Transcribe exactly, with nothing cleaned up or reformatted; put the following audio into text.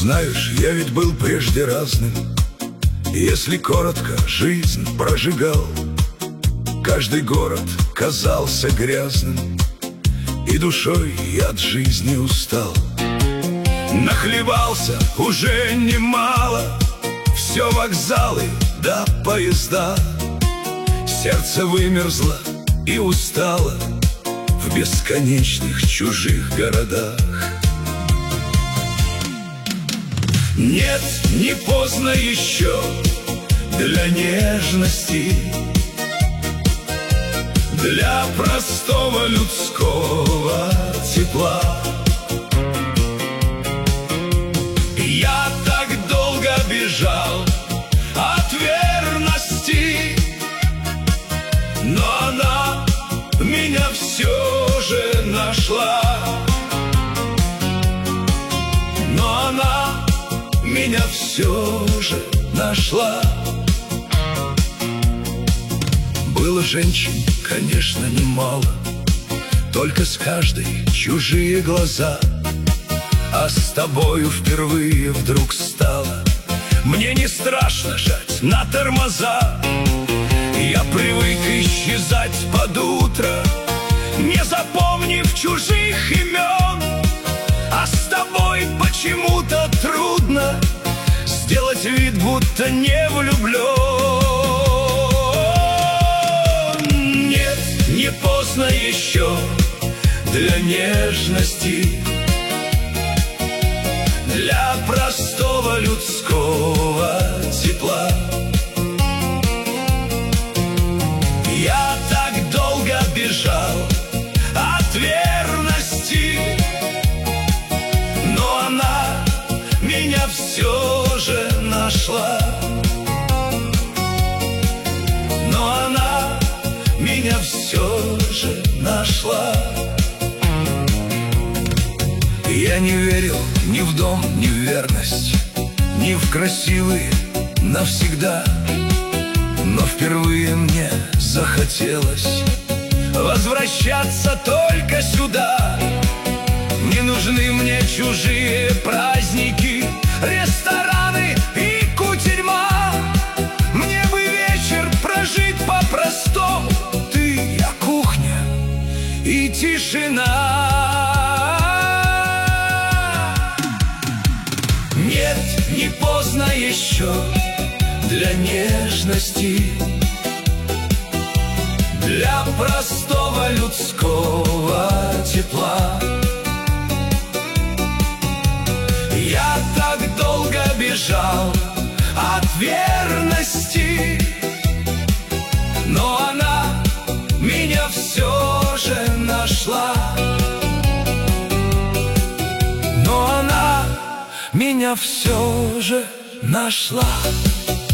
Знаешь, я ведь был прежде разным. Если коротко жизнь прожигал, каждый город казался грязным, и душой я от жизни устал. Нахлебался уже немало, все вокзалы да поезда. Сердце вымерзло и устало в бесконечных чужих городах. Нет, не поздно еще для нежности, для простого людского тепла. Я так долго бежал от верности, но она меня все же нашла. Но она меня все же нашла. Было женщин, конечно, немало, только с каждой чужие глаза. А с тобою впервые вдруг стало мне не страшно жать на тормоза. Я привык исчезать под утро, не запомнив чужих имен. А с тобой почему-то трудно сделать вид, будто не влюблен. Нет, не поздно еще для нежности, для простого людского тепла. Я так долго бежал от верности, но она меня все же нашла. Но она меня все же нашла. Я не верил ни в дом, ни в верность, ни в красивые навсегда. Но впервые мне захотелось возвращаться только сюда. Не нужны мне чужие праздники, рестораны и кутерьма. Мне бы вечер прожить по-простому, ты, я, кухня и тишина. Нет, не поздно еще для нежности, для простого людского тепла. Я так долго бежал от верности, но она меня все же нашла. Но она меня все же нашла.